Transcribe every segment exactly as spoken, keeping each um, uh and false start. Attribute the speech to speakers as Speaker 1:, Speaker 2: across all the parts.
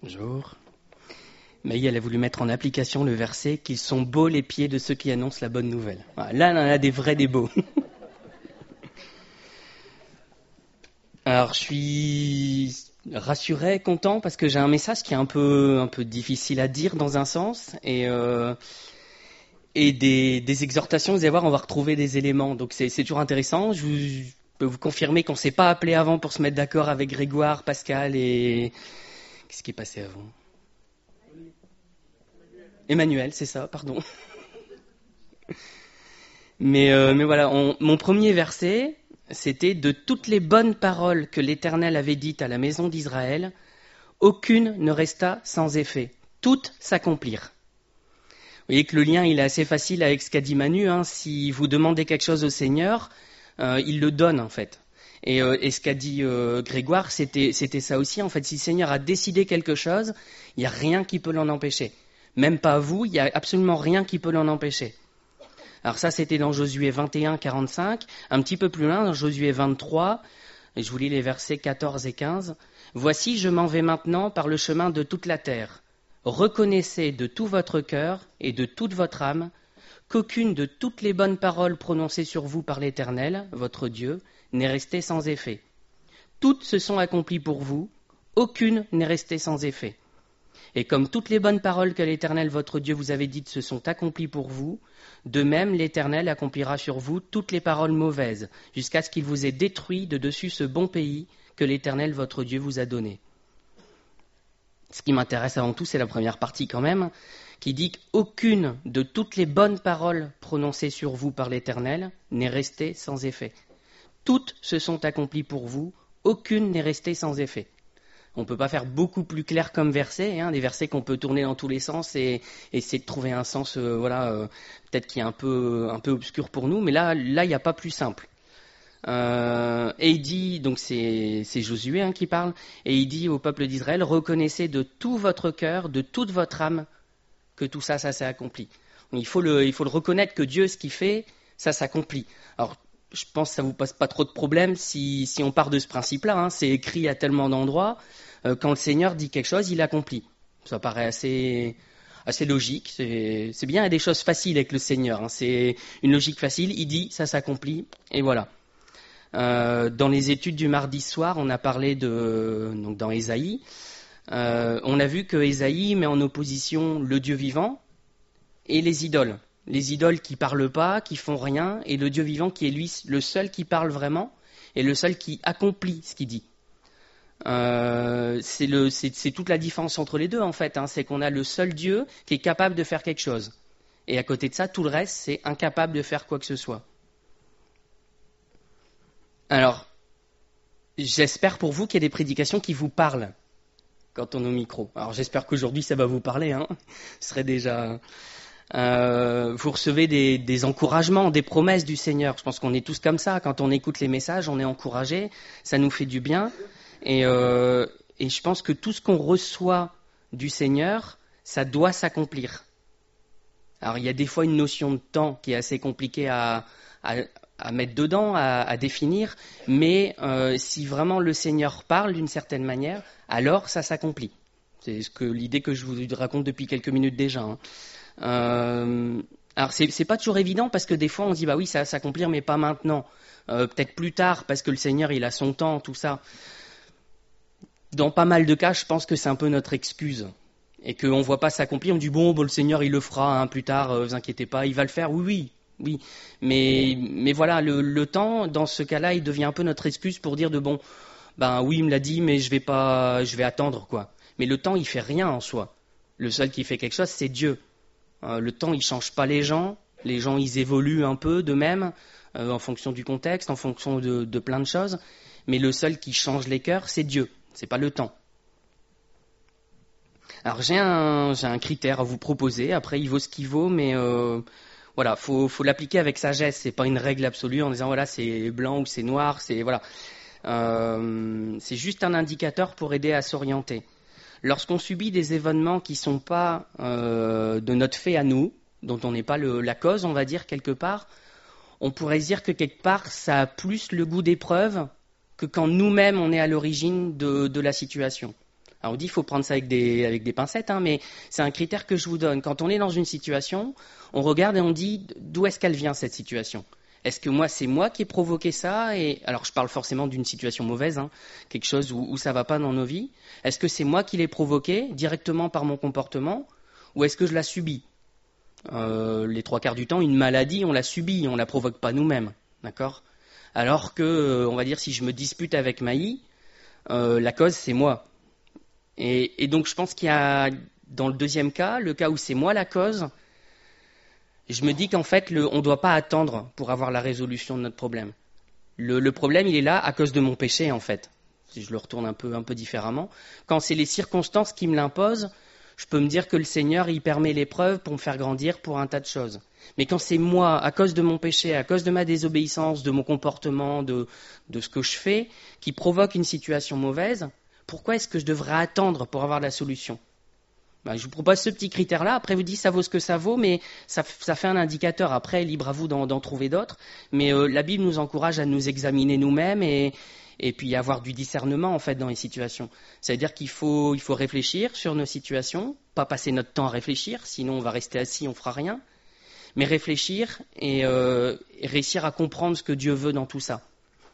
Speaker 1: Bonjour. Maï, elle a voulu mettre en application le verset « Qu'ils sont beaux les pieds de ceux qui annoncent la bonne nouvelle ». Voilà, là, on en a des vrais, des beaux. Alors, je suis rassuré, content, parce que j'ai un message qui est un peu, un peu difficile à dire dans un sens, et, euh, et des, des exhortations, vous allez voir, on va retrouver des éléments. Donc, c'est, c'est toujours intéressant. Je, vous, je peux vous confirmer qu'on ne s'est pas appelé avant pour se mettre d'accord avec Grégoire, Pascal et... Qu'est-ce qui est passé avant ? Emmanuel, c'est ça, pardon. Mais, euh, mais voilà, on, mon premier verset, c'était « De toutes les bonnes paroles que l'Éternel avait dites à la maison d'Israël, aucune ne resta sans effet. Toutes s'accomplirent. » Vous voyez que le lien, il est assez facile avec ce qu'a dit Manu. Hein. Si vous demandez quelque chose au Seigneur, euh, il le donne en fait. Et, euh, et ce qu'a dit euh, Grégoire, c'était, c'était ça aussi. En fait, si le Seigneur a décidé quelque chose, il n'y a rien qui peut l'en empêcher. Même pas vous, il n'y a absolument rien qui peut l'en empêcher. Alors ça, c'était dans Josué vingt et un, quarante-cinq. Un petit peu plus loin, dans Josué vingt-trois, et je vous lis les versets quatorze et quinze. « Voici, je m'en vais maintenant par le chemin de toute la terre. Reconnaissez de tout votre cœur et de toute votre âme qu'aucune de toutes les bonnes paroles prononcées sur vous par l'Éternel, votre Dieu, n'est restée sans effet. Toutes se sont accomplies pour vous, aucune n'est restée sans effet. Et comme toutes les bonnes paroles que l'Éternel, votre Dieu, vous avait dites se sont accomplies pour vous, de même l'Éternel accomplira sur vous toutes les paroles mauvaises, jusqu'à ce qu'il vous ait détruit de dessus ce bon pays que l'Éternel, votre Dieu, vous a donné. » Ce qui m'intéresse avant tout, c'est la première partie quand même, qui dit qu'aucune de toutes les bonnes paroles prononcées sur vous par l'Éternel n'est restée sans effet. Toutes se sont accomplies pour vous, aucune n'est restée sans effet. On ne peut pas faire beaucoup plus clair comme verset, hein, des versets qu'on peut tourner dans tous les sens et, et essayer de trouver un sens, euh, voilà, euh, peut-être qui est un peu, un peu obscur pour nous, mais là, là, il n'y a pas plus simple. Euh, et il dit, donc c'est, c'est Josué hein, qui parle, et il dit au peuple d'Israël, reconnaissez de tout votre cœur, de toute votre âme, que tout ça, ça s'est accompli. Il faut le, il faut le reconnaître que Dieu, ce qu'il fait, ça s'accomplit. Alors, je pense que ça ne vous pose pas trop de problème si, si on part de ce principe-là. Hein. C'est écrit à tellement d'endroits. Euh, quand le Seigneur dit quelque chose, il accomplit. Ça paraît assez, assez logique. C'est, c'est bien, il y a des choses faciles avec le Seigneur. Hein. C'est une logique facile. Il dit, ça s'accomplit. Et voilà. Euh, dans les études du mardi soir, on a parlé de, donc dans Ésaïe. Euh, on a vu que Ésaïe met en opposition le Dieu vivant et les idoles. Les idoles qui parlent pas, qui font rien, et le Dieu vivant qui est lui le seul qui parle vraiment et le seul qui accomplit ce qu'il dit. Euh, c'est, le, c'est, c'est toute la différence entre les deux en fait. Hein. C'est qu'on a le seul Dieu qui est capable de faire quelque chose. Et à côté de ça, tout le reste, c'est incapable de faire quoi que ce soit. Alors, j'espère pour vous qu'il y a des prédications qui vous parlent quand on est au micro. Alors j'espère qu'aujourd'hui ça va vous parler. Hein. Ce serait déjà... Euh, vous recevez des, des encouragements, des promesses du Seigneur. Je pense qu'on est tous comme ça. Quand on écoute les messages, on est encouragé. Ça nous fait du bien. Et, euh, et je pense que tout ce qu'on reçoit du Seigneur, ça doit s'accomplir. Alors il y a des fois une notion de temps qui est assez compliquée à, à, à mettre dedans, à, à définir. Mais euh, si vraiment le Seigneur parle d'une certaine manière, alors ça s'accomplit. C'est ce que, l'idée que je vous raconte depuis quelques minutes déjà. Hein. Euh, alors c'est, c'est pas toujours évident parce que des fois on se dit bah oui ça va s'accomplir mais pas maintenant, euh, peut-être plus tard parce que le Seigneur il a son temps, tout ça. Dans pas mal de cas je pense que c'est un peu notre excuse et qu'on voit pas s'accomplir, on dit bon, bon le Seigneur il le fera hein, plus tard, euh, vous inquiétez pas, il va le faire, oui oui oui, mais mais voilà le, le temps dans ce cas-là il devient un peu notre excuse pour dire de bon ben oui il me l'a dit mais je vais pas, je vais attendre quoi. Mais le temps il fait rien en soi, le seul qui fait quelque chose c'est Dieu. Euh, le temps, il ne change pas les gens. Les gens, ils évoluent un peu d'eux-mêmes euh, en fonction du contexte, en fonction de, de plein de choses. Mais le seul qui change les cœurs, c'est Dieu. C'est pas le temps. Alors, j'ai un, j'ai un critère à vous proposer. Après, il vaut ce qu'il vaut, mais euh, voilà, faut, faut l'appliquer avec sagesse. C'est pas une règle absolue en disant voilà, c'est blanc ou c'est noir. C'est voilà, euh, c'est juste un indicateur pour aider à s'orienter. Lorsqu'on subit des événements qui ne sont pas euh, de notre fait à nous, dont on n'est pas le, la cause, on va dire, quelque part, on pourrait dire que quelque part, ça a plus le goût d'épreuve que quand nous-mêmes, on est à l'origine de, de la situation. Alors on dit qu'il faut prendre ça avec des, avec des pincettes, hein, mais c'est un critère que je vous donne. Quand on est dans une situation, on regarde et on dit d'où est-ce qu'elle vient cette situation. Est-ce que moi, c'est moi qui ai provoqué ça et alors je parle forcément d'une situation mauvaise, hein, quelque chose où, où ça va pas dans nos vies. Est-ce que c'est moi qui l'ai provoqué directement par mon comportement ou est-ce que je la subis? euh, Les trois quarts du temps, une maladie, on la subit, on la provoque pas nous-mêmes, d'accord? Alors que, euh, on va dire, si je me dispute avec Maï, euh, la cause c'est moi. Et, et donc je pense qu'il y a, dans le deuxième cas, le cas où c'est moi la cause, je me dis qu'en fait, le, on ne doit pas attendre pour avoir la résolution de notre problème. Le, le problème, il est là à cause de mon péché, en fait. Si je le retourne un peu, un peu différemment. Quand c'est les circonstances qui me l'imposent, je peux me dire que le Seigneur, il permet l'épreuve pour me faire grandir pour un tas de choses. Mais quand c'est moi, à cause de mon péché, à cause de ma désobéissance, de mon comportement, de, de ce que je fais, qui provoque une situation mauvaise, pourquoi est-ce que je devrais attendre pour avoir la solution? Ben, je vous propose ce petit critère-là. Après, vous dites ça vaut ce que ça vaut, mais ça, ça fait un indicateur. Après, libre à vous d'en, d'en trouver d'autres. Mais euh, la Bible nous encourage à nous examiner nous-mêmes et, et puis avoir du discernement en fait dans les situations. C'est-à-dire qu'il faut, il faut réfléchir sur nos situations, pas passer notre temps à réfléchir, sinon on va rester assis, on fera rien. Mais réfléchir et, euh, et réussir à comprendre ce que Dieu veut dans tout ça.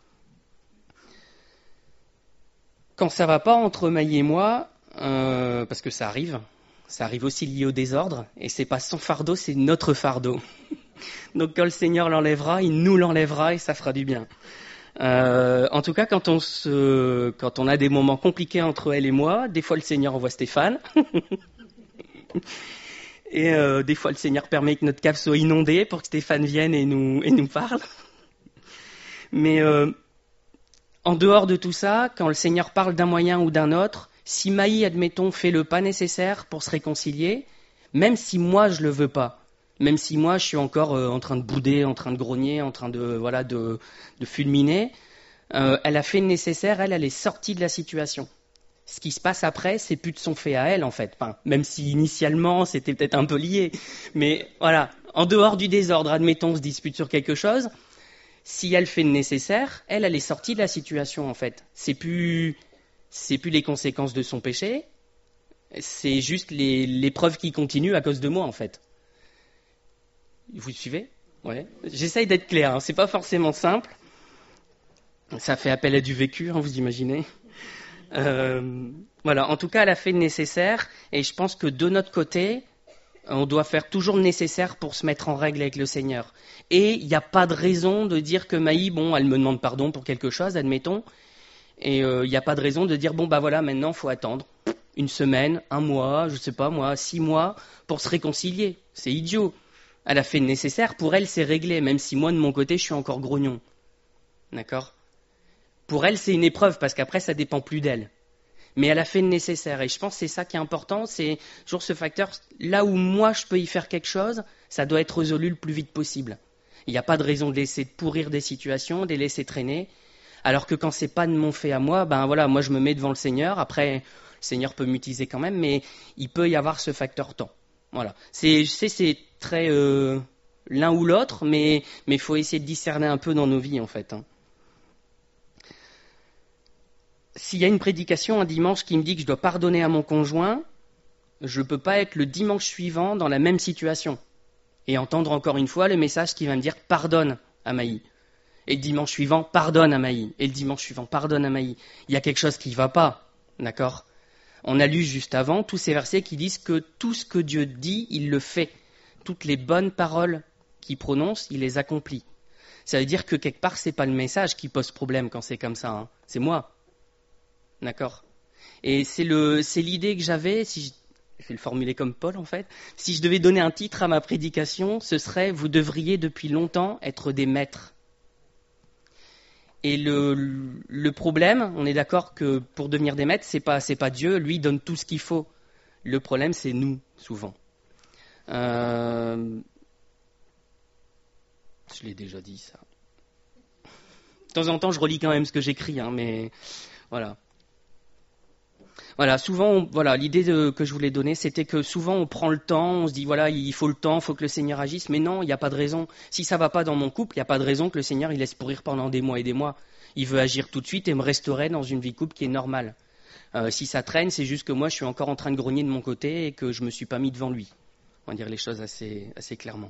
Speaker 1: Quand ça va pas entre Maï et moi, euh, parce que ça arrive, ça arrive aussi lié au désordre, et c'est pas son fardeau, c'est notre fardeau. Donc quand le Seigneur l'enlèvera, il nous l'enlèvera et ça fera du bien. Euh, en tout cas, quand on se, quand on a des moments compliqués entre elle et moi, des fois le Seigneur envoie Stéphane, et euh, des fois le Seigneur permet que notre cave soit inondée pour que Stéphane vienne et nous et nous parle. Mais euh, en dehors de tout ça, quand le Seigneur parle d'un moyen ou d'un autre, si Maï, admettons, fait le pas nécessaire pour se réconcilier, même si moi je le veux pas, même si moi je suis encore euh, en train de bouder, en train de grogner, en train de voilà de, de fulminer, euh, elle a fait le nécessaire, elle, elle est sortie de la situation. Ce qui se passe après, c'est plus de son fait à elle en fait. Enfin, même si initialement c'était peut-être un peu lié, mais voilà, en dehors du désordre, admettons, on se dispute sur quelque chose. Si elle fait le nécessaire, elle, elle est sortie de la situation en fait. C'est plus, c'est plus les conséquences de son péché, c'est juste les, les preuves qui continuent à cause de moi en fait. Vous suivez? Ouais. J'essaye d'être clair, hein. C'est pas forcément simple. Ça fait appel à du vécu, hein, vous imaginez. Euh, voilà. En tout cas, elle a fait le nécessaire, et je pense que de notre côté, on doit faire toujours le nécessaire pour se mettre en règle avec le Seigneur. Et il n'y a pas de raison de dire que Maï, bon, elle me demande pardon pour quelque chose, admettons, et il euh, n'y a pas de raison de dire, bon, bah voilà, maintenant, il faut attendre une semaine, un mois, je sais pas moi, six mois, pour se réconcilier. C'est idiot. Elle a fait le nécessaire, pour elle, c'est réglé, même si moi, de mon côté, je suis encore grognon. D'accord ? Pour elle, c'est une épreuve, parce qu'après, ça dépend plus d'elle. Mais elle a fait le nécessaire. Et je pense que c'est ça qui est important, c'est toujours ce facteur, là où moi, je peux y faire quelque chose, ça doit être résolu le plus vite possible. Il n'y a pas de raison de laisser pourrir des situations, de les laisser traîner. Alors que quand c'est pas de mon fait à moi, ben voilà, moi, je me mets devant le Seigneur. Après, le Seigneur peut m'utiliser quand même, mais il peut y avoir ce facteur temps. Voilà. C'est, je sais, c'est très euh, l'un ou l'autre, mais mais faut essayer de discerner un peu dans nos vies, en fait. Hein. S'il y a une prédication un dimanche qui me dit que je dois pardonner à mon conjoint, je ne peux pas être le dimanche suivant dans la même situation et entendre encore une fois le message qui va me dire « pardonne à Maï ». Et le dimanche suivant, pardonne à Maï. Et le dimanche suivant, pardonne à Maï. Il y a quelque chose qui ne va pas, d'accord ? On a lu juste avant tous ces versets qui disent que tout ce que Dieu dit, il le fait. Toutes les bonnes paroles qu'il prononce, il les accomplit. Ça veut dire que quelque part, ce n'est pas le message qui pose problème quand c'est comme ça. Hein. C'est moi. D'accord ? Et c'est, le, c'est l'idée que j'avais, si je, je vais le formuler comme Paul en fait, si je devais donner un titre à ma prédication, ce serait « Vous devriez depuis longtemps être des maîtres ». Et le, le problème, on est d'accord que pour devenir des maîtres, c'est pas, c'est pas Dieu, lui donne tout ce qu'il faut. Le problème, c'est nous, souvent. Euh... Je l'ai déjà dit, ça. De temps en temps, je relis quand même ce que j'écris, hein, mais voilà. Voilà, souvent, on, voilà, l'idée de, que je voulais donner, c'était que souvent on prend le temps, on se dit voilà, il faut le temps, il faut que le Seigneur agisse, mais non, il n'y a pas de raison. Si ça va pas dans mon couple, il n'y a pas de raison que le Seigneur il laisse pourrir pendant des mois et des mois. Il veut agir tout de suite et me restaurer dans une vie couple qui est normale. Euh, si ça traîne, c'est juste que moi, je suis encore en train de grogner de mon côté et que je ne me suis pas mis devant lui. On va dire les choses assez, assez clairement.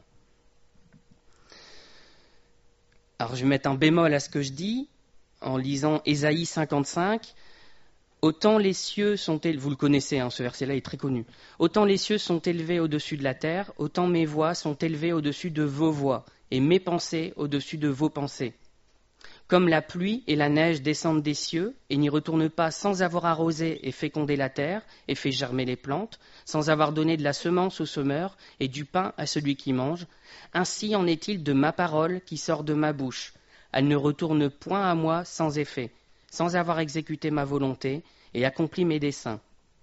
Speaker 1: Alors, je vais mettre un bémol à ce que je dis en lisant Ésaïe cinquante-cinq. Autant les cieux sont élevés, vous le connaissez, hein, ce verset-là est très connu. Autant les cieux sont élevés au-dessus de la terre, autant mes voix sont élevées au-dessus de vos voix, et mes pensées au-dessus de vos pensées. Comme la pluie et la neige descendent des cieux, et n'y retournent pas sans avoir arrosé et fécondé la terre, et fait germer les plantes, sans avoir donné de la semence au semeur, et du pain à celui qui mange, ainsi en est-il de ma parole qui sort de ma bouche. Elle ne retourne point à moi sans effet, sans avoir exécuté ma volonté et accompli mes desseins.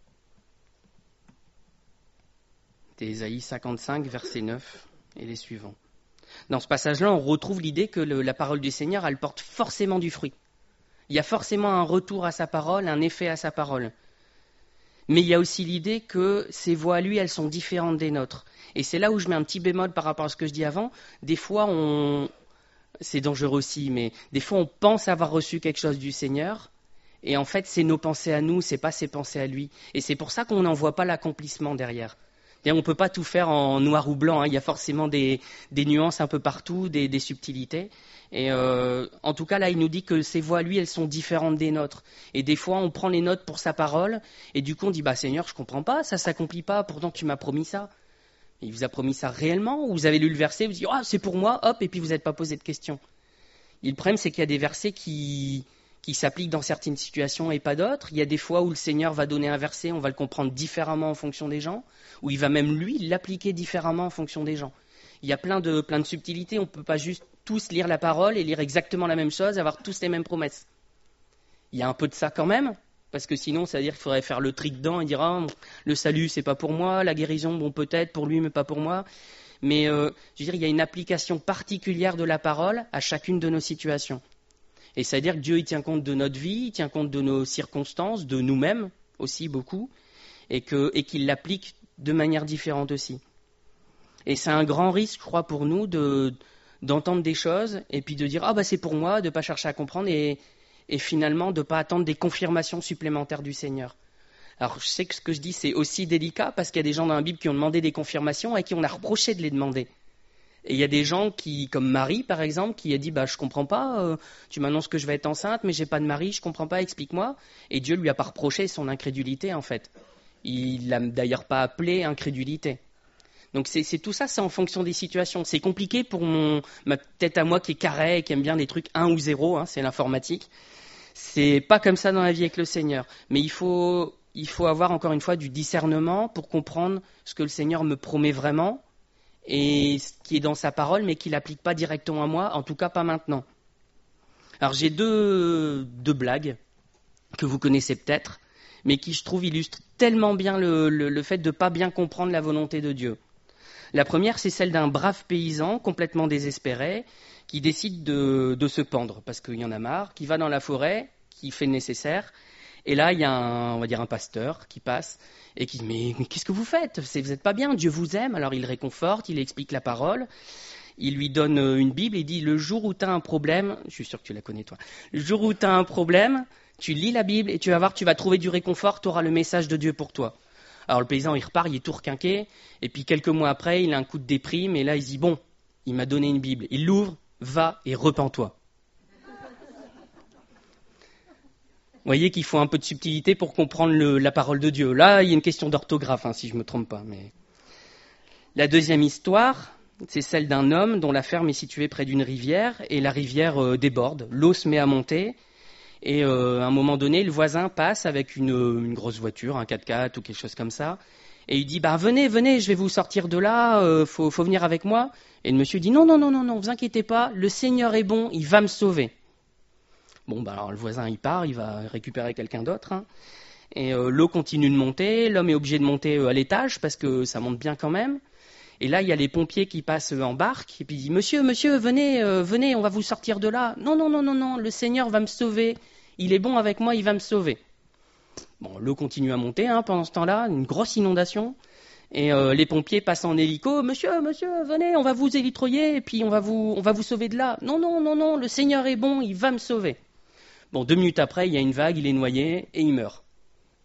Speaker 1: Ésaïe cinquante-cinq, verset neuf et les suivants. Dans ce passage-là, on retrouve l'idée que le, la parole du Seigneur, elle porte forcément du fruit. Il y a forcément un retour à sa parole, un effet à sa parole. Mais il y a aussi l'idée que ses voix à lui, elles sont différentes des nôtres. Et c'est là où je mets un petit bémol par rapport à ce que je dis avant. Des fois, on... c'est dangereux aussi, mais des fois, on pense avoir reçu quelque chose du Seigneur. Et en fait, c'est nos pensées à nous, c'est pas ses pensées à lui. Et c'est pour ça qu'on n'en voit pas l'accomplissement derrière. Et on ne peut pas tout faire en noir ou blanc, hein. Il y a forcément des, des nuances un peu partout, des, des subtilités. Et euh, en tout cas, là, il nous dit que ses voix, lui, elles sont différentes des nôtres. Et des fois, on prend les notes pour sa parole, et du coup, on dit, bah Seigneur, je comprends pas, ça s'accomplit pas, pourtant tu m'as promis ça. Et il vous a promis ça réellement, ou vous avez lu le verset, vous dites, ah, oh, c'est pour moi, hop, et puis vous n'êtes pas posé de questions. Et le problème, c'est qu'il y a des versets qui... qui s'applique dans certaines situations et pas d'autres. Il y a des fois où le Seigneur va donner un verset, on va le comprendre différemment en fonction des gens, où il va même, lui, l'appliquer différemment en fonction des gens. Il y a plein de, plein de subtilités, on ne peut pas juste tous lire la parole et lire exactement la même chose, avoir tous les mêmes promesses. Il y a un peu de ça quand même, parce que sinon, ça veut dire qu'il faudrait faire le tri dedans et dire ah, « le salut, c'est pas pour moi, la guérison, bon, peut-être pour lui, mais pas pour moi ». Mais euh, je veux dire, il y a une application particulière de la parole à chacune de nos situations. Et c'est-à-dire que Dieu, il tient compte de notre vie, il tient compte de nos circonstances, de nous-mêmes aussi beaucoup, et, que, et qu'il l'applique de manière différente aussi. Et c'est un grand risque, je crois, pour nous de, d'entendre des choses et puis de dire « Ah, bah c'est pour moi », de ne pas chercher à comprendre et, et finalement de ne pas attendre des confirmations supplémentaires du Seigneur. Alors, je sais que ce que je dis, c'est aussi délicat parce qu'il y a des gens dans la Bible qui ont demandé des confirmations et qui on a reproché de les demander. Et il y a des gens qui, comme Marie par exemple, qui a dit bah je comprends pas, euh, tu m'annonces que je vais être enceinte, mais j'ai pas de mari, je comprends pas, explique-moi. Et Dieu lui a pas reproché son incrédulité en fait. Il l'a d'ailleurs pas appelé incrédulité. Donc c'est, c'est tout ça, c'est en fonction des situations. C'est compliqué pour mon ma tête à moi qui est carré et qui aime bien des trucs un ou zéro, hein, c'est l'informatique. C'est pas comme ça dans la vie avec le Seigneur. Mais il faut il faut avoir encore une fois du discernement pour comprendre ce que le Seigneur me promet vraiment. Et ce qui est dans sa parole, mais qui ne l'applique pas directement à moi, en tout cas pas maintenant. Alors j'ai deux, deux blagues que vous connaissez peut-être, mais qui, je trouve, illustrent tellement bien le, le, le fait de ne pas bien comprendre la volonté de Dieu. La première, c'est celle d'un brave paysan complètement désespéré, qui décide de, de se pendre, parce qu'il y en a marre, qui va dans la forêt, qui fait le nécessaire, et là, il y a un, on va dire un pasteur qui passe, et qui dit mais, mais qu'est-ce que vous faites ? Vous n'êtes pas bien, Dieu vous aime. Alors il le réconforte, il explique la parole, il lui donne une Bible et dit le jour où tu as un problème, je suis sûr que tu la connais toi, le jour où tu as un problème, tu lis la Bible et tu vas voir, tu vas trouver du réconfort, tu auras le message de Dieu pour toi. Alors le paysan il repart, il est tout requinqué, et puis quelques mois après il a un coup de déprime et là il dit bon, il m'a donné une Bible, il l'ouvre, va et repens-toi. Vous voyez qu'il faut un peu de subtilité pour comprendre le, la parole de Dieu. Là, il y a une question d'orthographe, hein, si je ne me trompe pas. Mais... La deuxième histoire, c'est celle d'un homme dont la ferme est située près d'une rivière, et la rivière euh, déborde, l'eau se met à monter, et euh, à un moment donné, le voisin passe avec une, une grosse voiture, un quatre-quatre ou quelque chose comme ça, et il dit bah, « Venez, venez, je vais vous sortir de là, euh, faut, faut venir avec moi ». Et le monsieur dit « Non, non, non, non, non, vous inquiétez pas, le Seigneur est bon, il va me sauver ». Bon, bah alors le voisin, il part, il va récupérer quelqu'un d'autre. Hein. Et euh, l'eau continue de monter, l'homme est obligé de monter euh, à l'étage parce que ça monte bien quand même. Et là, il y a les pompiers qui passent euh, en barque et puis il dit « Monsieur, monsieur, venez, euh, venez, on va vous sortir de là. »« Non, non, non, non, non, le Seigneur va me sauver. Il est bon avec moi, il va me sauver. » Bon, l'eau continue à monter hein, pendant ce temps-là, une grosse inondation. Et euh, les pompiers passent en hélico. « Monsieur, monsieur, venez, on va vous élitroyer et puis on va vous, on va vous sauver de là. »« Non, non, non, non, le Seigneur est bon, il va me sauver. » Bon, deux minutes après, il y a une vague, il est noyé et il meurt.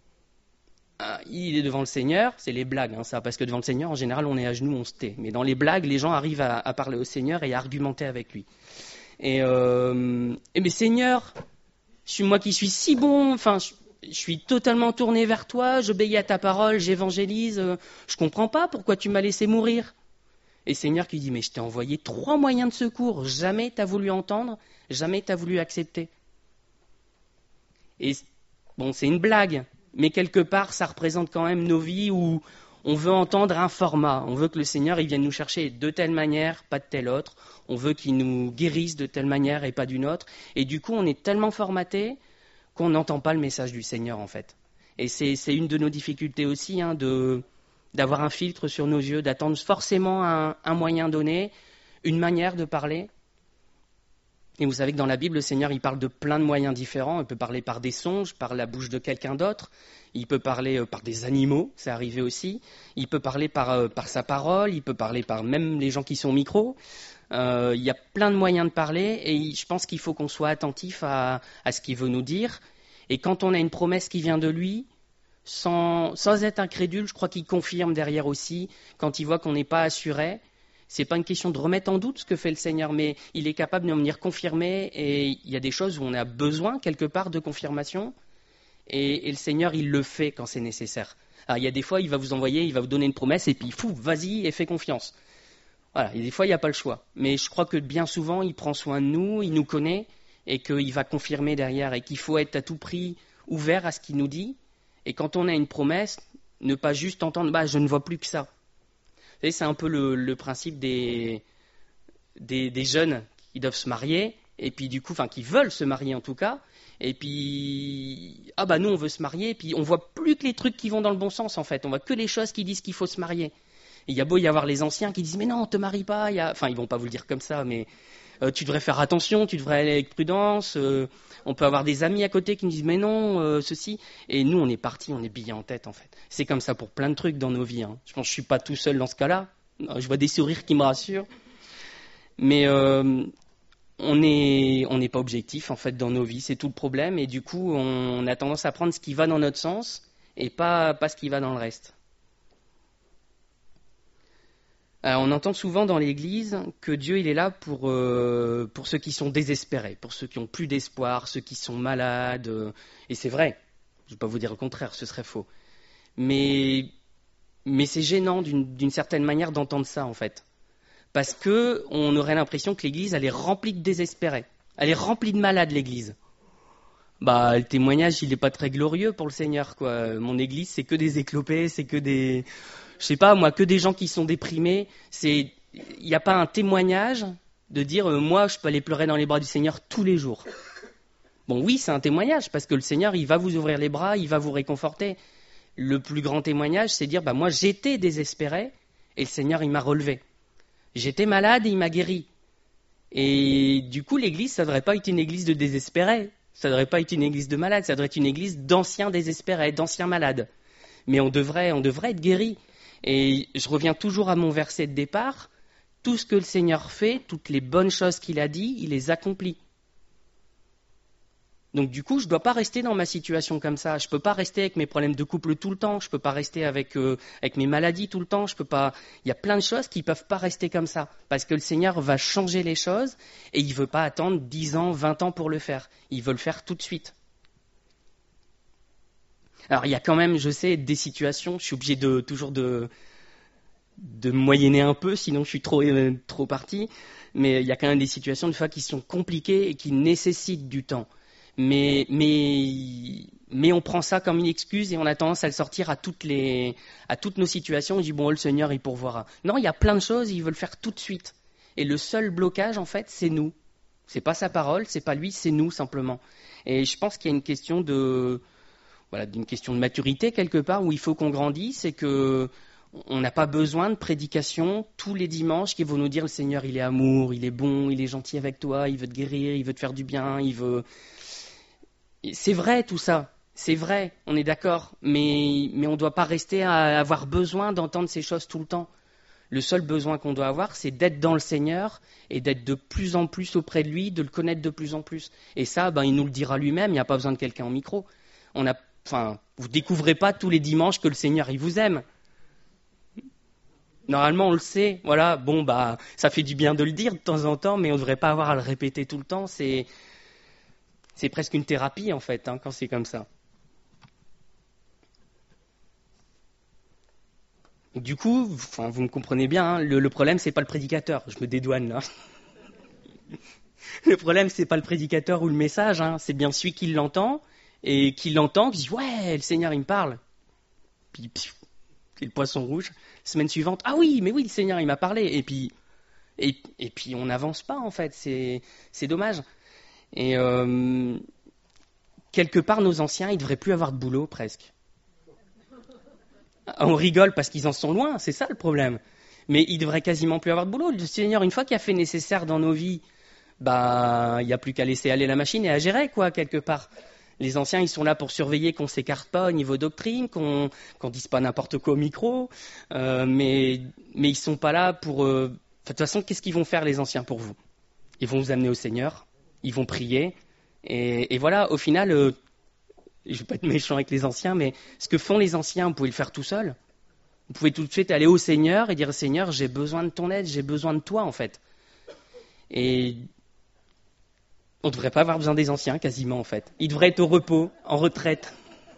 Speaker 1: ah, il est devant le Seigneur, c'est les blagues, hein, ça, parce que devant le Seigneur, en général, on est à genoux, on se tait. Mais dans les blagues, les gens arrivent à, à parler au Seigneur et à argumenter avec lui. Et, euh, et mais Seigneur, je suis moi qui suis si bon, enfin, je, je suis totalement tourné vers toi, j'obéis à ta parole, j'évangélise, euh, je comprends pas pourquoi tu m'as laissé mourir. Et Seigneur qui dit, mais je t'ai envoyé trois moyens de secours, jamais t'as voulu entendre, jamais t'as voulu accepter. Et bon, c'est une blague, mais quelque part, ça représente quand même nos vies où on veut entendre un format. On veut que le Seigneur il vienne nous chercher de telle manière, pas de telle autre. On veut qu'il nous guérisse de telle manière et pas d'une autre. Et du coup, on est tellement formaté qu'on n'entend pas le message du Seigneur, en fait. Et c'est, c'est une de nos difficultés aussi, hein, de, d'avoir un filtre sur nos yeux, d'attendre forcément un, un moyen donné, une manière de parler. Et vous savez que dans la Bible, le Seigneur, il parle de plein de moyens différents. Il peut parler par des songes, par la bouche de quelqu'un d'autre. Il peut parler par des animaux, c'est arrivé aussi. Il peut parler par, par sa parole. Il peut parler par même les gens qui sont au micro. Euh, il y a plein de moyens de parler. Et je pense qu'il faut qu'on soit attentif à, à ce qu'il veut nous dire. Et quand on a une promesse qui vient de lui, sans, sans être incrédule, je crois qu'il confirme derrière aussi, quand il voit qu'on n'est pas assuré. C'est pas une question de remettre en doute ce que fait le Seigneur, mais il est capable de venir confirmer, et il y a des choses où on a besoin quelque part de confirmation, et, et le Seigneur il le fait quand c'est nécessaire. Alors, il y a des fois il va vous envoyer, il va vous donner une promesse, et puis fou, vas-y et fais confiance. Voilà, et des fois il n'y a pas le choix. Mais je crois que bien souvent il prend soin de nous, il nous connaît, et qu'il va confirmer derrière, et qu'il faut être à tout prix ouvert à ce qu'il nous dit, et quand on a une promesse, ne pas juste entendre bah je ne vois plus que ça. Vous savez, c'est un peu le, le principe des, des, des jeunes qui doivent se marier, et puis du coup, enfin qui veulent se marier en tout cas, et puis ah bah nous on veut se marier, et puis on voit plus que les trucs qui vont dans le bon sens en fait, on voit que les choses qui disent qu'il faut se marier. Il y a beau y avoir les anciens qui disent mais non, te marie pas, y a... enfin ils vont pas vous le dire comme ça, mais euh, tu devrais faire attention, tu devrais aller avec prudence. Euh, on peut avoir des amis à côté qui nous disent mais non, euh, ceci. Et nous on est partis, on est billés en tête en fait. C'est comme ça pour plein de trucs dans nos vies. Hein. Je pense que je suis pas tout seul dans ce cas-là. Je vois des sourires qui me rassurent. Mais euh, on n'est on n'est pas objectif en fait dans nos vies, c'est tout le problème. Et du coup on a tendance à prendre ce qui va dans notre sens et pas pas ce qui va dans le reste. Alors, on entend souvent dans l'Église que Dieu il est là pour, euh, pour ceux qui sont désespérés, pour ceux qui n'ont plus d'espoir, ceux qui sont malades. Euh, et c'est vrai, je ne vais pas vous dire le contraire, ce serait faux. Mais, mais c'est gênant d'une, d'une certaine manière d'entendre ça en fait. Parce qu'on aurait l'impression que l'Église elle est remplie de désespérés. Elle est remplie de malades l'Église. Bah, le témoignage il n'est pas très glorieux pour le Seigneur, quoi. Mon Église c'est que des éclopés, c'est que des... Je sais pas, moi, que des gens qui sont déprimés, c'est, il n'y a pas un témoignage de dire, euh, moi, je peux aller pleurer dans les bras du Seigneur tous les jours. Bon, oui, c'est un témoignage, parce que le Seigneur, il va vous ouvrir les bras, il va vous réconforter. Le plus grand témoignage, c'est dire, bah, moi, j'étais désespéré, et le Seigneur, il m'a relevé. J'étais malade, et il m'a guéri. Et du coup, l'église, ça ne devrait pas être une église de désespérés, ça ne devrait pas être une église de malades, ça devrait être une église d'anciens désespérés, d'anciens malades. Mais on devrait, on devrait être guéri. Et je reviens toujours à mon verset de départ, tout ce que le Seigneur fait, toutes les bonnes choses qu'il a dit, il les accomplit. Donc du coup, je ne dois pas rester dans ma situation comme ça. Je ne peux pas rester avec mes problèmes de couple tout le temps, je ne peux pas rester avec, euh, avec mes maladies tout le temps, je peux pas... Il y a plein de choses qui ne peuvent pas rester comme ça, parce que le Seigneur va changer les choses, et il ne veut pas attendre dix ans, vingt ans pour le faire. Il veut le faire tout de suite. Alors il y a quand même, je sais, des situations, je suis obligé de toujours de, de moyenner un peu, sinon je suis trop, euh, trop parti, mais il y a quand même des situations, des fois, qui sont compliquées et qui nécessitent du temps. Mais, mais, mais on prend ça comme une excuse et on a tendance à le sortir à toutes, les, à toutes nos situations. On dit, bon, le Seigneur, il pourvoira. Non, il y a plein de choses, il veut le faire tout de suite. Et le seul blocage, en fait, c'est nous. C'est pas sa parole, c'est pas lui, c'est nous, simplement. Et je pense qu'il y a une question de... Voilà, d'une question de maturité quelque part où il faut qu'on grandisse et que on n'a pas besoin de prédications tous les dimanches qui vont nous dire le Seigneur il est amour, il est bon, il est gentil avec toi, il veut te guérir, il veut te faire du bien, il veut. C'est vrai tout ça, c'est vrai, on est d'accord, mais mais on ne doit pas rester à avoir besoin d'entendre ces choses tout le temps. Le seul besoin qu'on doit avoir, c'est d'être dans le Seigneur et d'être de plus en plus auprès de lui, de le connaître de plus en plus. Et ça, ben il nous le dira lui-même, il n'y a pas besoin de quelqu'un en micro. On a enfin, vous découvrez pas tous les dimanches que le Seigneur, il vous aime. Normalement, on le sait. Voilà, bon, bah, ça fait du bien de le dire de temps en temps, mais on ne devrait pas avoir à le répéter tout le temps. C'est, c'est presque une thérapie, en fait, hein, quand c'est comme ça. Du coup, enfin, vous me comprenez bien, hein, le, le problème, c'est pas le prédicateur. Je me dédouane, là. Le problème, c'est pas le prédicateur ou le message, hein, c'est bien celui qui l'entend, et qui l'entend, qui dit « Ouais, le Seigneur, il me parle ». Puis, pff, le poisson rouge. Semaine suivante, ah oui, mais oui, le Seigneur, il m'a parlé. Et puis, et, et puis on n'avance pas, en fait. C'est, c'est dommage. Et euh, quelque part, nos anciens, ils ne devraient plus avoir de boulot, presque. On rigole parce qu'ils en sont loin, c'est ça le problème. Mais ils devraient quasiment plus avoir de boulot. Le Seigneur, une fois qu'il a fait nécessaire dans nos vies, bah, il n'y a plus qu'à laisser aller la machine et à gérer, quoi, quelque part. Les anciens, ils sont là pour surveiller qu'on ne s'écarte pas au niveau doctrine, qu'on ne dise pas n'importe quoi au micro, euh, mais, mais ils ne sont pas là pour... Euh... De toute façon, qu'est-ce qu'ils vont faire, les anciens, pour vous? Ils vont vous amener au Seigneur, ils vont prier, et, et voilà, au final, euh, je ne vais pas être méchant avec les anciens, mais ce que font les anciens, vous pouvez le faire tout seul. Vous pouvez tout de suite aller au Seigneur et dire « Seigneur, j'ai besoin de ton aide, j'ai besoin de toi, en fait. » Et... on ne devrait pas avoir besoin des anciens, quasiment, en fait. Ils devraient être au repos, en retraite.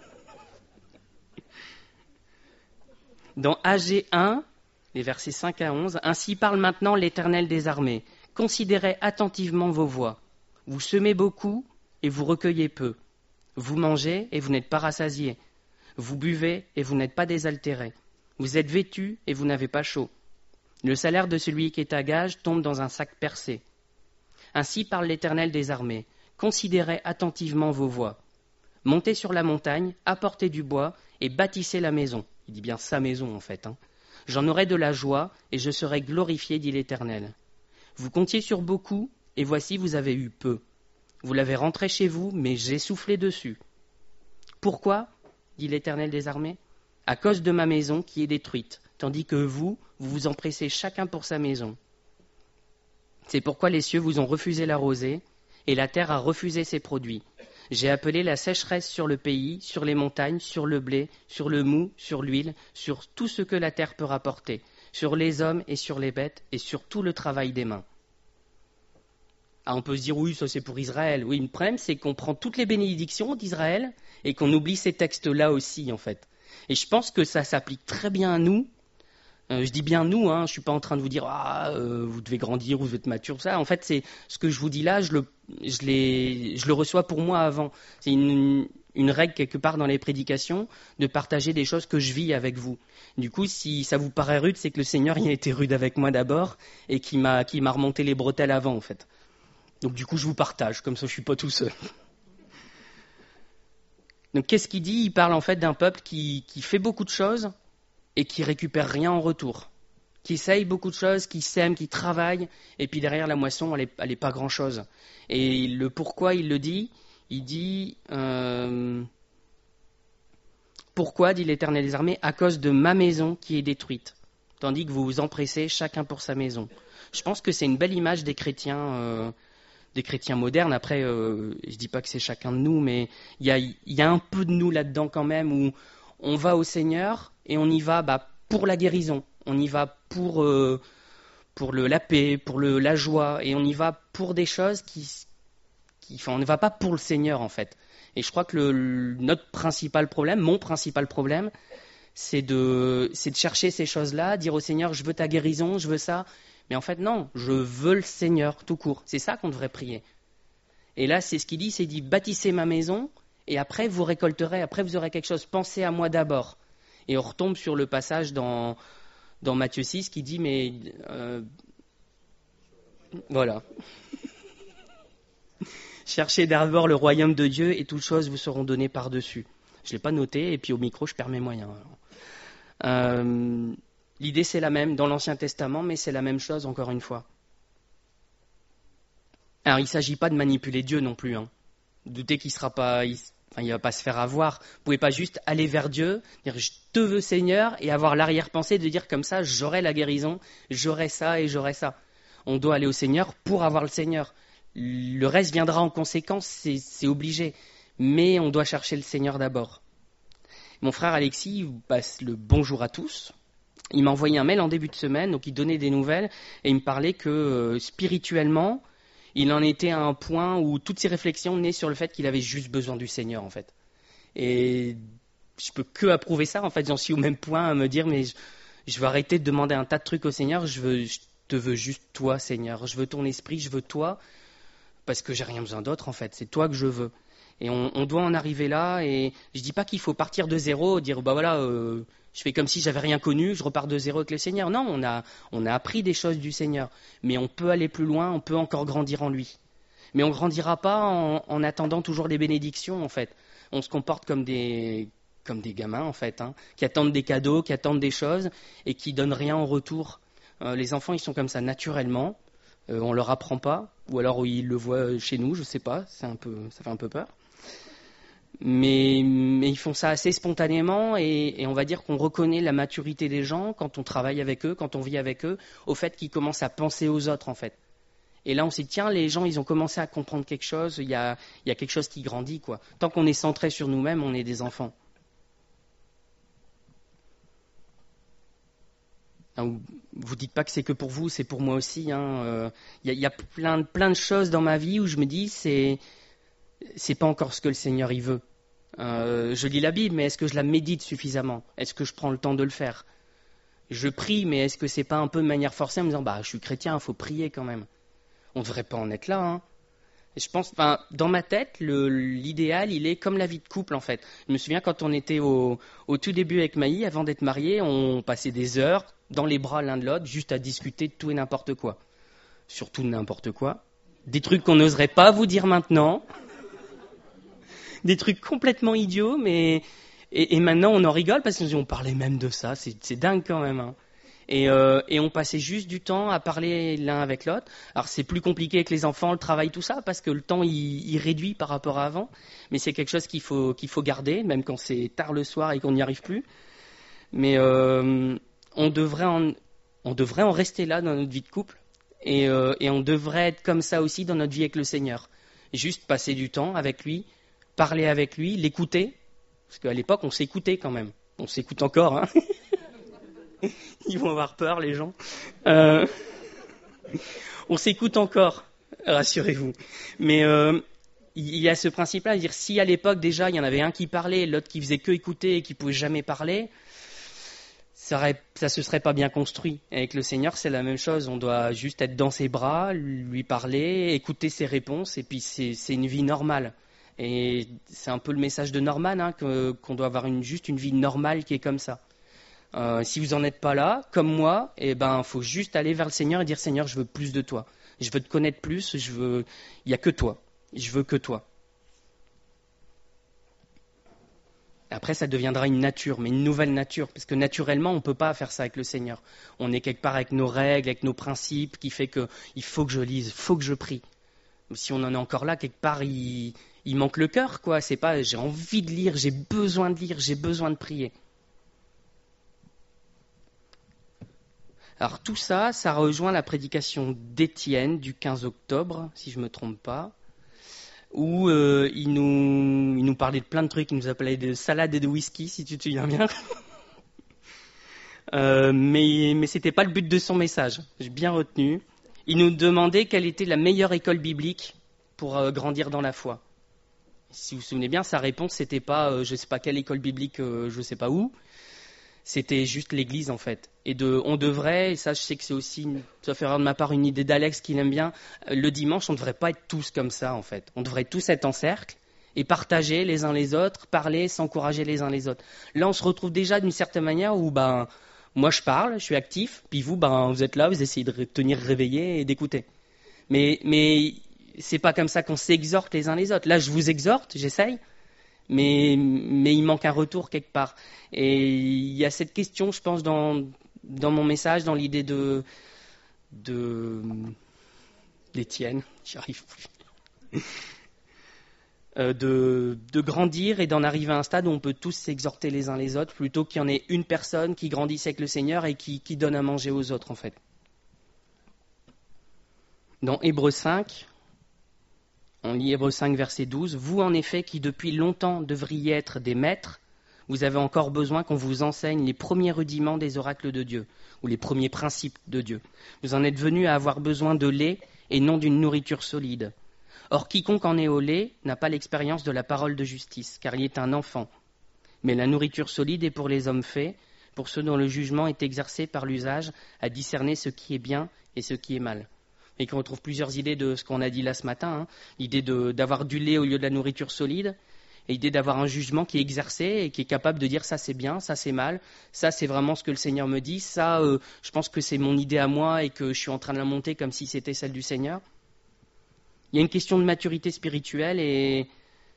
Speaker 1: Dans A G un, les versets cinq à onze, « Ainsi parle maintenant l'Éternel des armées. Considérez attentivement vos voies. Vous semez beaucoup et vous recueillez peu. Vous mangez et vous n'êtes pas rassasiés. Vous buvez et vous n'êtes pas désaltérés. Vous êtes vêtus et vous n'avez pas chaud. Le salaire de celui qui est à gage tombe dans un sac percé. Ainsi parle l'Éternel des armées. Considérez attentivement vos voies. Montez sur la montagne, apportez du bois et bâtissez la maison. » Il dit bien sa maison en fait. Hein. « J'en aurai de la joie et je serai glorifié, dit l'Éternel. Vous comptiez sur beaucoup et voici vous avez eu peu. Vous l'avez rentré chez vous, mais j'ai soufflé dessus. Pourquoi, dit l'Éternel des armées? À cause de ma maison qui est détruite, tandis que vous, vous vous empressez chacun pour sa maison. C'est pourquoi les cieux vous ont refusé la rosée, et la terre a refusé ses produits. J'ai appelé la sécheresse sur le pays, sur les montagnes, sur le blé, sur le mou, sur l'huile, sur tout ce que la terre peut rapporter, sur les hommes et sur les bêtes, et sur tout le travail des mains. » Ah, on peut se dire, oui, ça c'est pour Israël. Oui, le problème, c'est qu'on prend toutes les bénédictions d'Israël et qu'on oublie ces textes-là aussi, en fait. Et je pense que ça s'applique très bien à nous. Euh, je dis bien nous, hein, je ne suis pas en train de vous dire ah, euh, vous devez grandir, vous devez être mature, ça. En fait, c'est ce que je vous dis là, je le, je les, je le reçois pour moi avant. C'est une, une règle quelque part dans les prédications de partager des choses que je vis avec vous. Du coup, si ça vous paraît rude, c'est que le Seigneur il a été rude avec moi d'abord et qui m'a, qui m'a remonté les bretelles avant, en fait. Donc du coup, je vous partage, comme ça je ne suis pas tout seul. Donc qu'est-ce qu'il dit? Il parle en fait d'un peuple qui, qui fait beaucoup de choses et qui récupère rien en retour, qui essaye beaucoup de choses, qui sème, qui travaille, et puis derrière la moisson, elle n'est pas grand-chose. Et le pourquoi il le dit, il dit euh, pourquoi, dit l'Éternel des armées, à cause de ma maison qui est détruite, tandis que vous vous empressez chacun pour sa maison. Je pense que c'est une belle image des chrétiens. Euh, des chrétiens modernes. Après, euh, je ne dis pas que c'est chacun de nous, mais il y a, y a un peu de nous là-dedans quand même, où on va au Seigneur et on y va bah, pour la guérison, on y va pour, euh, pour le, la paix, pour le, la joie, et on y va pour des choses qui, qui... Enfin, on ne va pas pour le Seigneur, en fait. Et je crois que le, le, notre principal problème, mon principal problème, c'est de, c'est de chercher ces choses-là, dire au Seigneur, je veux ta guérison, je veux ça. Mais en fait, non, je veux le Seigneur, tout court. C'est ça qu'on devrait prier. Et là, c'est ce qu'il dit, c'est dit, bâtissez ma maison, et après vous récolterez, après vous aurez quelque chose. Pensez à moi d'abord. Et on retombe sur le passage dans, dans Matthieu six qui dit, mais... Euh, voilà. Cherchez d'abord le royaume de Dieu, et toutes choses vous seront données par-dessus. Je ne l'ai pas noté, et puis au micro, je perds mes moyens. Euh... L'idée, c'est la même dans l'Ancien Testament, mais c'est la même chose encore une fois. Alors, il ne s'agit pas de manipuler Dieu non plus. Hein. Doutez qu'il sera pas, il, enfin, il va pas se faire avoir. Vous ne pouvez pas juste aller vers Dieu, dire « je te veux Seigneur » et avoir l'arrière-pensée de dire comme ça « j'aurai la guérison, j'aurai ça et j'aurai ça ». On doit aller au Seigneur pour avoir le Seigneur. Le reste viendra en conséquence, c'est, c'est obligé. Mais on doit chercher le Seigneur d'abord. Mon frère Alexis il passe le bonjour à tous. Il m'a envoyé un mail en début de semaine, donc il donnait des nouvelles et il me parlait que euh, spirituellement, il en était à un point où toutes ses réflexions venaient sur le fait qu'il avait juste besoin du Seigneur en fait. Et je peux que approuver ça en fait. J'en suis au même point à me dire mais je, je veux arrêter de demander un tas de trucs au Seigneur. Je veux, je te veux juste toi Seigneur. Je veux ton esprit, je veux toi parce que j'ai rien besoin d'autre en fait. C'est toi que je veux. Et on, on doit en arriver là. Et je dis pas qu'il faut partir de zéro, dire bah voilà. Euh, Je fais comme si j'avais rien connu, je repars de zéro avec le Seigneur. Non, on a, on a appris des choses du Seigneur. Mais on peut aller plus loin, on peut encore grandir en lui. Mais on ne grandira pas en, en attendant toujours des bénédictions, en fait. On se comporte comme des, comme des gamins, en fait, hein, qui attendent des cadeaux, qui attendent des choses et qui donnent rien en retour. Euh, les enfants, ils sont comme ça naturellement. Euh, on leur apprend pas. Ou alors ils le voient chez nous, je sais pas. C'est un peu, ça fait un peu peur. Mais, mais ils font ça assez spontanément et, et on va dire qu'on reconnaît la maturité des gens quand on travaille avec eux, quand on vit avec eux, au fait qu'ils commencent à penser aux autres en fait. Et là on s'est dit tiens les gens ils ont commencé à comprendre quelque chose, il y a, il y a quelque chose qui grandit quoi. Tant qu'on est centré sur nous-mêmes, on est des enfants. Alors, vous dites pas que c'est que pour vous, c'est pour moi aussi. Hein. Euh, il y a, il y a plein, plein de choses dans ma vie où je me dis c'est c'est pas encore ce que le Seigneur il veut. Euh, je lis la Bible, mais est-ce que je la médite suffisamment? Est-ce que je prends le temps de le faire? Je prie, mais est-ce que c'est pas un peu de manière forcée en me disant bah je suis chrétien, il faut prier quand même. On devrait pas en être là. Hein. Et je pense, enfin, dans ma tête, le, l'idéal, il est comme la vie de couple en fait. Je me souviens quand on était au, au tout début avec Maï, avant d'être mariés, on passait des heures dans les bras l'un de l'autre, juste à discuter de tout et n'importe quoi. Surtout de n'importe quoi. Des trucs qu'on n'oserait pas vous dire maintenant. Des trucs complètement idiots, mais et, et maintenant on en rigole parce qu'on parlait même de ça, c'est, c'est dingue quand même. Hein. Et, euh, et on passait juste du temps à parler l'un avec l'autre. Alors c'est plus compliqué avec les enfants, le travail, tout ça, parce que le temps il, il réduit par rapport à avant, mais c'est quelque chose qu'il faut qu'il faut garder, même quand c'est tard le soir et qu'on n'y arrive plus. Mais euh, on devrait en on devrait en rester là dans notre vie de couple, et, euh, et on devrait être comme ça aussi dans notre vie avec le Seigneur. Juste passer du temps avec lui. Parler avec lui, l'écouter, parce qu'à l'époque on s'écoutait quand même, on s'écoute encore, hein. Ils vont avoir peur les gens. Euh, on s'écoute encore, rassurez-vous. Mais euh, il y a ce principe-là, dire si à l'époque déjà il y en avait un qui parlait, l'autre qui faisait que écouter et qui pouvait jamais parler, ça, aurait, ça se serait pas bien construit. Avec le Seigneur c'est la même chose, on doit juste être dans ses bras, lui parler, écouter ses réponses, et puis c'est, c'est une vie normale. Et c'est un peu le message de Norman, hein, que, qu'on doit avoir une, juste une vie normale qui est comme ça. Euh, si vous n'en êtes pas là, comme moi, eh ben, faut juste aller vers le Seigneur et dire Seigneur, je veux plus de toi. Je veux te connaître plus, je veux... il n'y a que toi. Je veux que toi. Après, ça deviendra une nature, mais une nouvelle nature, parce que naturellement, on ne peut pas faire ça avec le Seigneur. On est quelque part avec nos règles, avec nos principes, qui fait qu'il faut que je lise, il faut que je prie. Si on en est encore là, quelque part, il, il manque le cœur, quoi. C'est pas, j'ai envie de lire, j'ai besoin de lire, j'ai besoin de prier. Alors tout ça, ça rejoint la prédication d'Étienne du quinze octobre, si je me trompe pas, où euh, il, nous, il nous parlait de plein de trucs, il nous appelait de salade et de whisky, si tu te souviens bien. euh, mais mais c'était pas le but de son message, j'ai bien retenu. Il nous demandait quelle était la meilleure école biblique pour euh, grandir dans la foi. Si vous vous souvenez bien, sa réponse, c'était pas euh, je sais pas quelle école biblique, euh, je sais pas où. C'était juste l'Église en fait. Et de, on devrait, et ça je sais que c'est aussi, une, ça fait de ma part une idée d'Alex qui l'aime bien, euh, le dimanche on ne devrait pas être tous comme ça en fait. On devrait tous être en cercle et partager les uns les autres, parler, s'encourager les uns les autres. Là on se retrouve déjà d'une certaine manière où ben moi je parle, je suis actif, puis vous ben vous êtes là, vous essayez de tenir réveillé et d'écouter. Mais mais c'est pas comme ça qu'on s'exhorte les uns les autres. Là je vous exhorte, j'essaye. Mais, mais il manque un retour quelque part. Et il y a cette question, je pense, dans, dans mon message, dans l'idée de, de d'Étienne, j'y arrive plus, euh, de, de grandir et d'en arriver à un stade où on peut tous s'exhorter les uns les autres, plutôt qu'il y en ait une personne qui grandisse avec le Seigneur et qui, qui donne à manger aux autres, en fait. Dans Hébreux cinq, on lit Hébreux cinq, verset douze. « Vous, en effet, qui depuis longtemps devriez être des maîtres, Vous avez encore besoin qu'on vous enseigne les premiers rudiments des oracles de Dieu, ou les premiers principes de Dieu. Vous en êtes venus à avoir besoin de lait et non d'une nourriture solide. Or, quiconque en est au lait n'a pas l'expérience de la parole de justice, car il est un enfant. Mais la nourriture solide est pour les hommes faits, pour ceux dont le jugement est exercé par l'usage à discerner ce qui est bien et ce qui est mal. Et qu'on retrouve plusieurs idées de ce qu'on a dit là ce matin, hein. L'idée de, d'avoir du lait au lieu de la nourriture solide, et l'idée d'avoir un jugement qui est exercé et qui est capable de dire ça c'est bien, ça c'est mal, ça c'est vraiment ce que le Seigneur me dit, ça euh, je pense que c'est mon idée à moi et que je suis en train de la monter comme si c'était celle du Seigneur. Il y a une question de maturité spirituelle et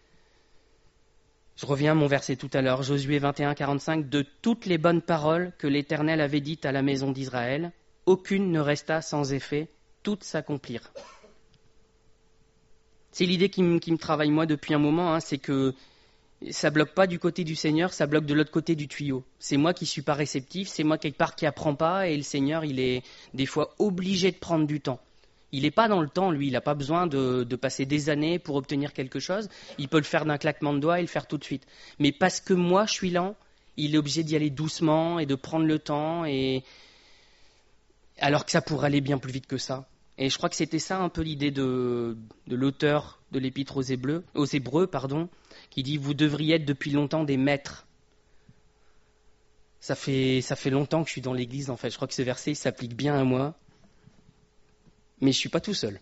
Speaker 1: je reviens à mon verset tout à l'heure, Josué vingt et un, quarante-cinq, de toutes les bonnes paroles que l'Éternel avait dites à la maison d'Israël, aucune ne resta sans effet, toutes s'accomplirent. C'est l'idée qui me, qui me travaille moi depuis un moment, hein, c'est que ça bloque pas du côté du Seigneur, ça bloque de l'autre côté du tuyau. C'est moi qui suis pas réceptif, c'est moi quelque part qui apprend pas, et le Seigneur il est des fois obligé de prendre du temps. Il n'est pas dans le temps, lui, il n'a pas besoin de, de passer des années pour obtenir quelque chose, il peut le faire d'un claquement de doigts et le faire tout de suite. Mais parce que moi je suis lent, il est obligé d'y aller doucement et de prendre le temps, et alors que ça pourrait aller bien plus vite que ça. Et je crois que c'était ça un peu l'idée de, de l'auteur de l'Épître aux Hébreux, aux Hébreux, pardon, qui dit « Vous devriez être depuis longtemps des maîtres ». Ça fait, ça fait longtemps que je suis dans l'Église, en fait. Je crois que ce verset s'applique bien à moi. Mais je ne suis pas tout seul.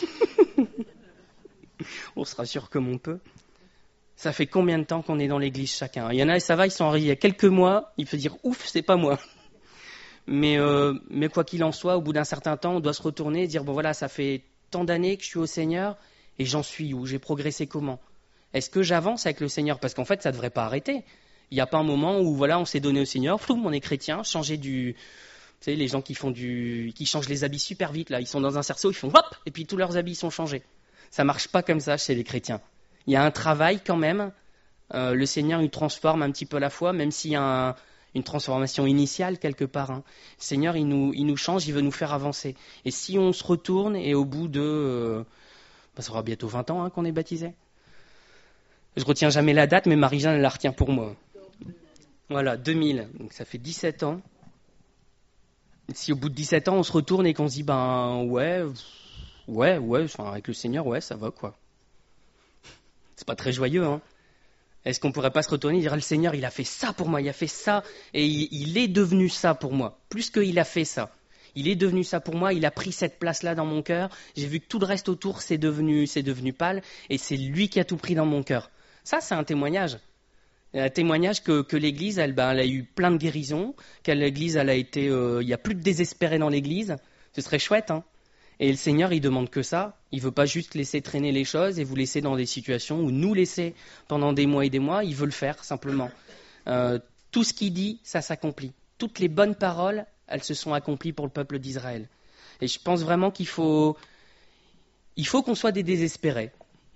Speaker 1: On se rassure comme on peut. Ça fait combien de temps qu'on est dans l'Église chacun ? Il y en a, ça va, ils sont arrivés il y a quelques mois, il faut dire « Ouf, c'est pas moi ». Mais, euh, mais quoi qu'il en soit, au bout d'un certain temps, on doit se retourner et dire, bon voilà, ça fait tant d'années que je suis au Seigneur et j'en suis où ? J'ai progressé comment ? Est-ce que j'avance avec le Seigneur ? Parce qu'en fait, ça ne devrait pas arrêter. Il n'y a pas un moment où voilà, on s'est donné au Seigneur, floum, on est chrétien, changer du... Vous savez, les gens qui font du, qui changent les habits super vite, là, ils sont dans un cerceau, ils font hop, et puis tous leurs habits sont changés. Ça ne marche pas comme ça chez les chrétiens. Il y a un travail quand même. Euh, le Seigneur, il transforme un petit peu la foi, même s'il y a un... une transformation initiale quelque part. Hein. Le Seigneur, il nous, il nous change, il veut nous faire avancer. Et si on se retourne et au bout de... Euh, bah, ça aura bientôt vingt ans hein, qu'on est baptisé. Je retiens jamais la date, mais Marie-Jeanne, elle la retient pour moi. Voilà, deux mille. Donc ça fait dix-sept ans. Et si au bout de dix-sept ans, on se retourne et qu'on se dit, ben ouais, ouais, ouais, enfin, avec le Seigneur, ouais, ça va quoi. C'est pas très joyeux, hein. Est-ce qu'on ne pourrait pas se retourner et dire, le Seigneur, il a fait ça pour moi, il a fait ça, et il, il est devenu ça pour moi, plus qu'il a fait ça. Il est devenu ça pour moi, il a pris cette place-là dans mon cœur, j'ai vu que tout le reste autour, c'est devenu, c'est devenu pâle, et c'est lui qui a tout pris dans mon cœur. Ça, c'est un témoignage. Un témoignage que, que l'Église, elle, ben, elle a eu plein de guérisons, que l'Église, elle a été, euh, il n'y a plus de désespérés dans l'Église, ce serait chouette, hein. Et le Seigneur, il demande que ça. Il ne veut pas juste laisser traîner les choses et vous laisser dans des situations ou nous laisser pendant des mois et des mois. Il veut le faire, simplement. Euh, tout ce qu'il dit, ça s'accomplit. Toutes les bonnes paroles, elles se sont accomplies pour le peuple d'Israël. Et je pense vraiment qu'il faut, il faut qu'on soit des désespérés.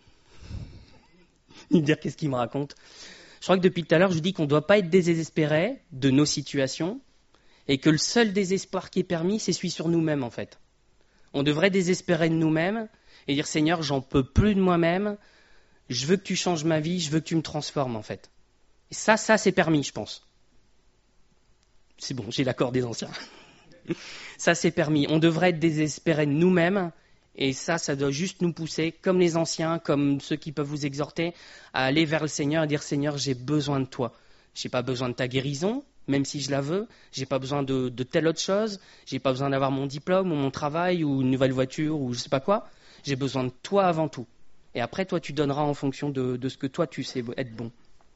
Speaker 1: Il dire qu'est-ce qu'il me raconte. Je crois que depuis tout à l'heure, je dis qu'on ne doit pas être désespérés de nos situations et que le seul désespoir qui est permis, c'est celui sur nous-mêmes, en fait. On devrait désespérer de nous-mêmes et dire « Seigneur, j'en peux plus de moi-même, je veux que tu changes ma vie, je veux que tu me transformes en fait. » Et ça, ça c'est permis, je pense. C'est bon, j'ai l'accord des anciens. Ça, c'est permis. On devrait être désespéré de nous-mêmes et ça, ça doit juste nous pousser, comme les anciens, comme ceux qui peuvent vous exhorter, à aller vers le Seigneur et dire « Seigneur, j'ai besoin de toi. Je n'ai pas besoin de ta guérison. » Même si je la veux, j'ai pas besoin de, de telle autre chose, j'ai pas besoin d'avoir mon diplôme ou mon travail ou une nouvelle voiture ou je sais pas quoi. J'ai besoin de toi avant tout. Et après, toi, tu donneras en fonction de, de ce que toi, tu sais être bon.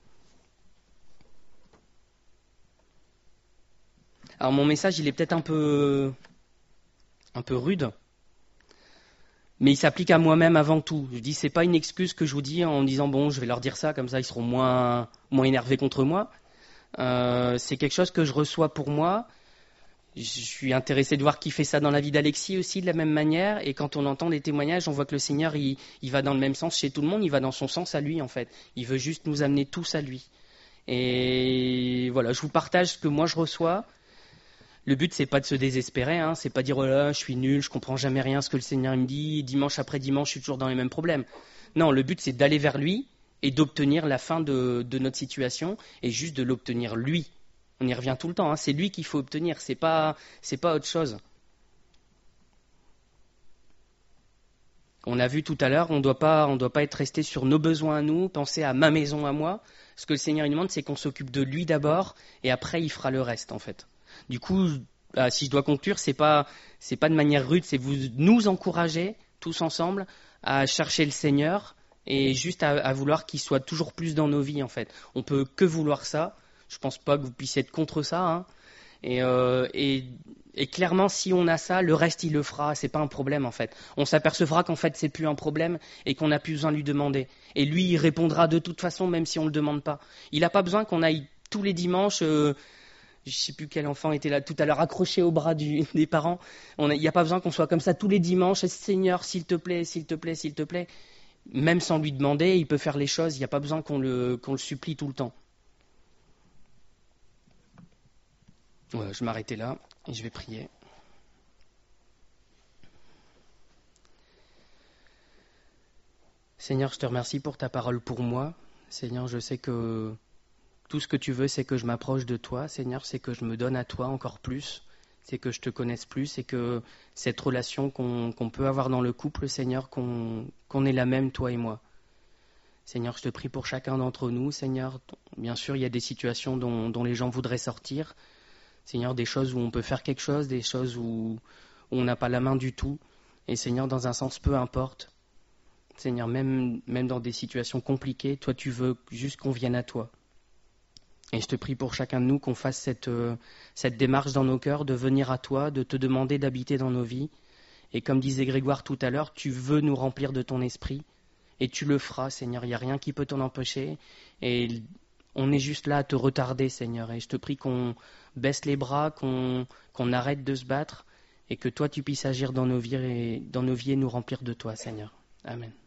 Speaker 1: Alors, mon message, il est peut-être un peu, un peu rude, mais il s'applique à moi-même avant tout. Je dis, c'est pas une excuse que je vous dis en disant, bon, je vais leur dire ça, comme ça, ils seront moins, moins énervés contre moi. Euh, c'est quelque chose que je reçois pour moi. Je suis intéressé de voir qui fait ça dans la vie d'Alexis aussi de la même manière. Et quand on entend des témoignages, on voit que le Seigneur, il, il va dans le même sens chez tout le monde. Il va dans son sens à lui, en fait. Il veut juste nous amener tous à lui. Et voilà, je vous partage ce que moi je reçois. Le but, c'est pas de se désespérer, hein. C'est pas dire oh là, je suis nul, je comprends jamais rien ce que le Seigneur me dit. Dimanche après dimanche, je suis toujours dans les mêmes problèmes. Non, le but, c'est d'aller vers lui et d'obtenir la fin de, de notre situation et juste de l'obtenir lui. On y revient tout le temps, hein, c'est lui qu'il faut obtenir, c'est pas, c'est pas autre chose. On a vu tout à l'heure, on doit pas, on doit pas être resté sur nos besoins à nous, penser à ma maison à moi. Ce que le Seigneur lui demande, c'est qu'on s'occupe de lui d'abord, et après il fera le reste en fait. Du coup, bah, si je dois conclure, c'est pas, c'est pas de manière rude, c'est vous nous encourager tous ensemble à chercher le Seigneur et juste à, à vouloir qu'il soit toujours plus dans nos vies en fait. On peut que vouloir ça. Je pense pas que vous puissiez être contre ça. Hein. Et, euh, et, et clairement, si on a ça, le reste il le fera. C'est pas un problème en fait. On s'apercevra qu'en fait c'est plus un problème et qu'on n'a plus besoin de lui demander. Et lui, il répondra de toute façon, même si on le demande pas. Il n'a pas besoin qu'on aille tous les dimanches. Euh, je sais plus quel enfant était là tout à l'heure, accroché au bras du, des parents. Il n'y a, a pas besoin qu'on soit comme ça tous les dimanches. Seigneur, s'il te plaît, s'il te plaît, s'il te plaît. Même sans lui demander, il peut faire les choses. Il n'y a pas besoin qu'on le, qu'on le supplie tout le temps. Ouais, je vais m'arrêter là et je vais prier. Seigneur, je te remercie pour ta parole pour moi. Seigneur, je sais que tout ce que tu veux, c'est que je m'approche de toi. Seigneur, c'est que je me donne à toi encore plus. C'est que je te connaisse plus. C'est que cette relation qu'on, qu'on peut avoir dans le couple, Seigneur, qu'on, qu'on est la même, toi et moi. Seigneur, je te prie pour chacun d'entre nous. Seigneur, bien sûr, il y a des situations dont, dont les gens voudraient sortir. Seigneur, des choses où on peut faire quelque chose, des choses où, où on n'a pas la main du tout. Et Seigneur, dans un sens, peu importe. Seigneur, même, même dans des situations compliquées, toi, tu veux juste qu'on vienne à toi. Et je te prie pour chacun de nous qu'on fasse cette, euh, cette démarche dans nos cœurs, de venir à toi, de te demander d'habiter dans nos vies. Et comme disait Grégoire tout à l'heure, tu veux nous remplir de ton esprit. Et tu le feras, Seigneur. Il n'y a rien qui peut t'en empêcher. Et on est juste là à te retarder, Seigneur. Et je te prie qu'on baisse les bras, qu'on, qu'on arrête de se battre. Et que toi, tu puisses agir dans nos vies et, dans nos vies et nous remplir de toi, Seigneur. Amen.